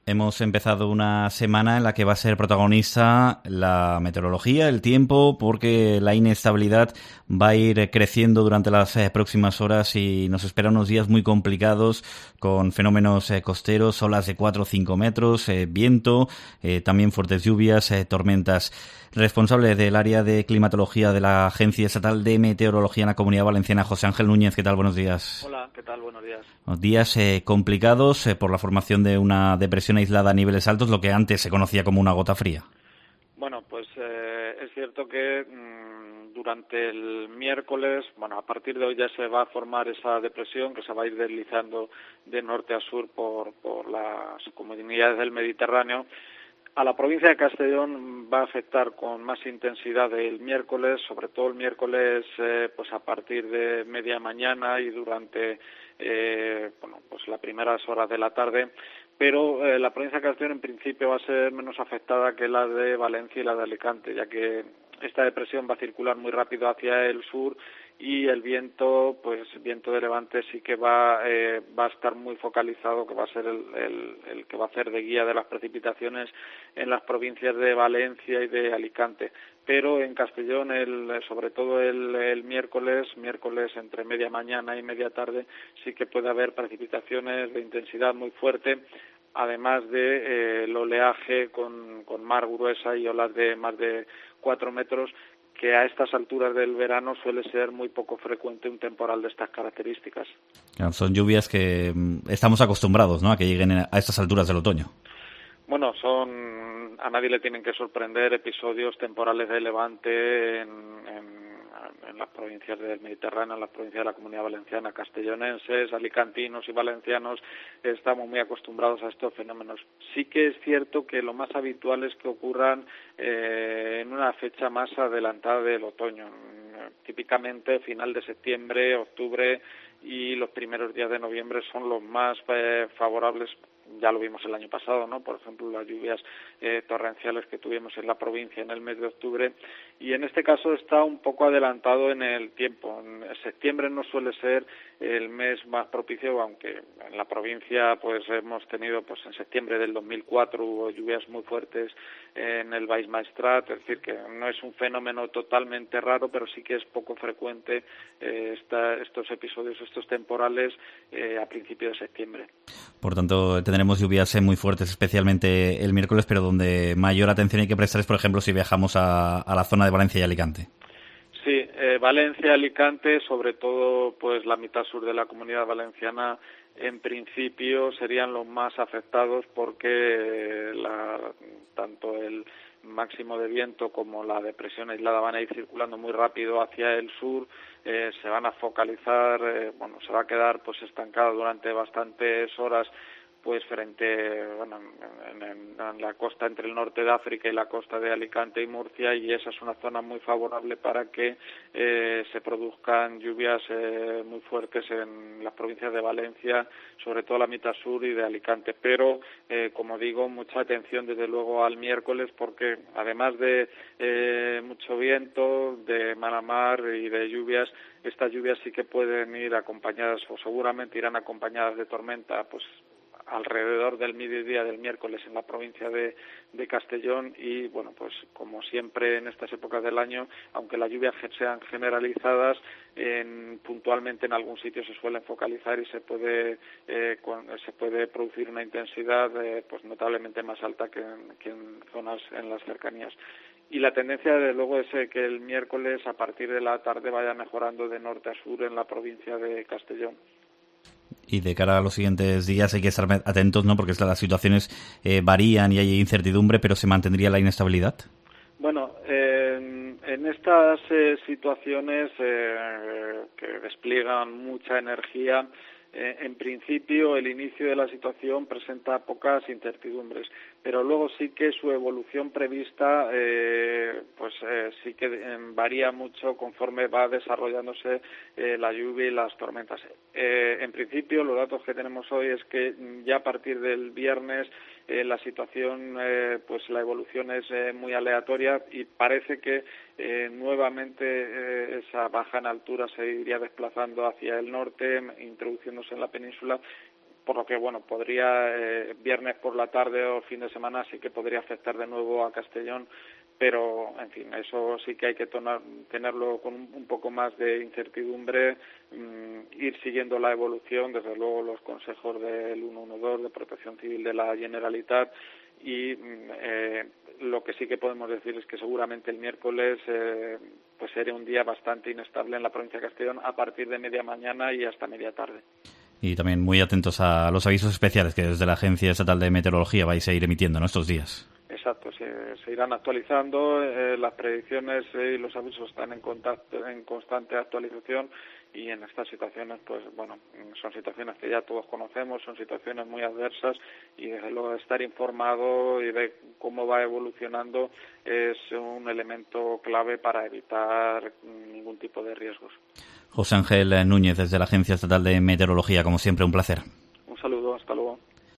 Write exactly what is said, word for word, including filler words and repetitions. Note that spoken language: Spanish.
Hemos empezado una semana en la que va a ser protagonista la meteorología, el tiempo, porque la inestabilidad va a ir creciendo durante las eh, próximas horas y nos esperan unos días muy complicados con fenómenos eh, costeros, olas de cuatro o cinco metros, eh, viento, eh, también fuertes lluvias, eh, tormentas. Responsable del área de climatología de la Agencia Estatal de Meteorología en la Comunidad Valenciana, José Ángel Núñez. ¿Qué tal? Buenos días. Hola, ¿qué tal? Buenos días. Unos días eh, complicados eh, por la formación de una depresión aislada a niveles altos, lo que antes se conocía como una gota fría. Bueno, pues eh, es cierto que mmm, durante el miércoles, bueno, a partir de hoy ya se va a formar esa depresión que se va a ir deslizando de norte a sur por, por las comunidades del Mediterráneo. A la provincia de Castellón va a afectar con más intensidad el miércoles, sobre todo el miércoles eh, pues a partir de media mañana y durante eh, bueno pues las primeras horas de la tarde, pero eh, la provincia de Castellón en principio va a ser menos afectada que la de Valencia y la de Alicante, ya que esta depresión va a circular muy rápido hacia el sur y el viento, pues viento de levante sí que va eh, va a estar muy focalizado, que va a ser el, el, el que va a hacer de guía de las precipitaciones en las provincias de Valencia y de Alicante. Pero en Castellón, el, sobre todo el, el miércoles, miércoles entre media mañana y media tarde, sí que puede haber precipitaciones de intensidad muy fuerte, además de eh, el oleaje con, con mar gruesa y olas de más de cuatro metros, que a estas alturas del verano suele ser muy poco frecuente un temporal de estas características. Claro, son lluvias que mm, estamos acostumbrados, ¿no?, a que lleguen a estas alturas del otoño. Bueno, son a nadie le tienen que sorprender episodios temporales de levante en, en, en las provincias del Mediterráneo, en las provincias de la Comunidad Valenciana, castellonenses, alicantinos y valencianos. Estamos muy acostumbrados a estos fenómenos. Sí que es cierto que lo más habitual es que ocurran eh, en una fecha más adelantada del otoño, típicamente final de septiembre, octubre y los primeros días de noviembre son los más eh, favorables. Ya lo vimos el año pasado, ¿no? Por ejemplo, las lluvias eh, torrenciales que tuvimos en la provincia en el mes de octubre, y en este caso está un poco adelantado en el tiempo. En septiembre no suele ser el mes más propicio, aunque en la provincia pues hemos tenido, pues en septiembre del dos mil cuatro hubo lluvias muy fuertes en el Baix Maestrat, es decir, que no es un fenómeno totalmente raro, pero sí que es poco frecuente eh, esta, estos episodios, estos temporales eh, a principios de septiembre. Por tanto, tendremos lluvias muy fuertes, especialmente el miércoles, pero donde mayor atención hay que prestar es, por ejemplo, si viajamos a, a la zona de Valencia y Alicante. Sí, eh, Valencia, Alicante, sobre todo pues la mitad sur de la Comunidad Valenciana, en principio serían los más afectados porque la, tanto el máximo de viento como la depresión aislada van a ir circulando muy rápido hacia el sur, eh, se van a focalizar, eh, bueno, se va a quedar pues estancado durante bastantes horas pues frente, bueno, en, en, en la costa entre el norte de África y la costa de Alicante y Murcia, y esa es una zona muy favorable para que eh, se produzcan lluvias eh, muy fuertes en las provincias de Valencia, sobre todo la mitad sur y de Alicante. Pero, eh, como digo, mucha atención desde luego al miércoles, porque además de eh, mucho viento, de mala mar y de lluvias, estas lluvias sí que pueden ir acompañadas, o seguramente irán acompañadas de tormenta, pues alrededor del mediodía del miércoles en la provincia de, de Castellón, y bueno, pues como siempre en estas épocas del año, aunque las lluvias sean generalizadas, en, puntualmente en algún sitio se suelen focalizar y se puede eh, con, se puede producir una intensidad eh, pues notablemente más alta que en, que en zonas en las cercanías. Y la tendencia, desde luego, es que el miércoles a partir de la tarde vaya mejorando de norte a sur en la provincia de Castellón. Y de cara a los siguientes días hay que estar atentos, ¿no?, porque las situaciones eh, varían y hay incertidumbre, pero ¿se mantendría la inestabilidad? Bueno, eh, en estas eh, situaciones eh, que despliegan mucha energía, eh, en principio el inicio de la situación presenta pocas incertidumbres, pero luego sí que su evolución prevista eh, pues eh, sí que eh, varía mucho conforme va desarrollándose eh, la lluvia y las tormentas. Eh, en principio los datos que tenemos hoy es que ya a partir del viernes eh, la situación, eh, pues la evolución es eh, muy aleatoria, y parece que eh, nuevamente eh, esa baja en altura se iría desplazando hacia el norte, introduciéndose en la península, por lo que, bueno, podría, eh, viernes por la tarde o fin de semana sí que podría afectar de nuevo a Castellón, pero, en fin, eso sí que hay que tonar, tenerlo con un, un poco más de incertidumbre, mmm, ir siguiendo la evolución, desde luego los consejos del ciento doce, de Protección Civil de la Generalitat, y eh, lo que sí que podemos decir es que seguramente el miércoles eh, pues sería un día bastante inestable en la provincia de Castellón a partir de media mañana y hasta media tarde. Y también muy atentos a los avisos especiales que desde la Agencia Estatal de Meteorología vais a ir emitiendo en estos días. Exacto, se, se irán actualizando, eh, las predicciones eh, y los avisos están en, contacto, en constante actualización, y en estas situaciones, pues bueno, son situaciones que ya todos conocemos, son situaciones muy adversas, y desde luego estar informado y ver cómo va evolucionando es un elemento clave para evitar ningún tipo de riesgos. José Ángel Núñez, desde la Agencia Estatal de Meteorología, como siempre, un placer.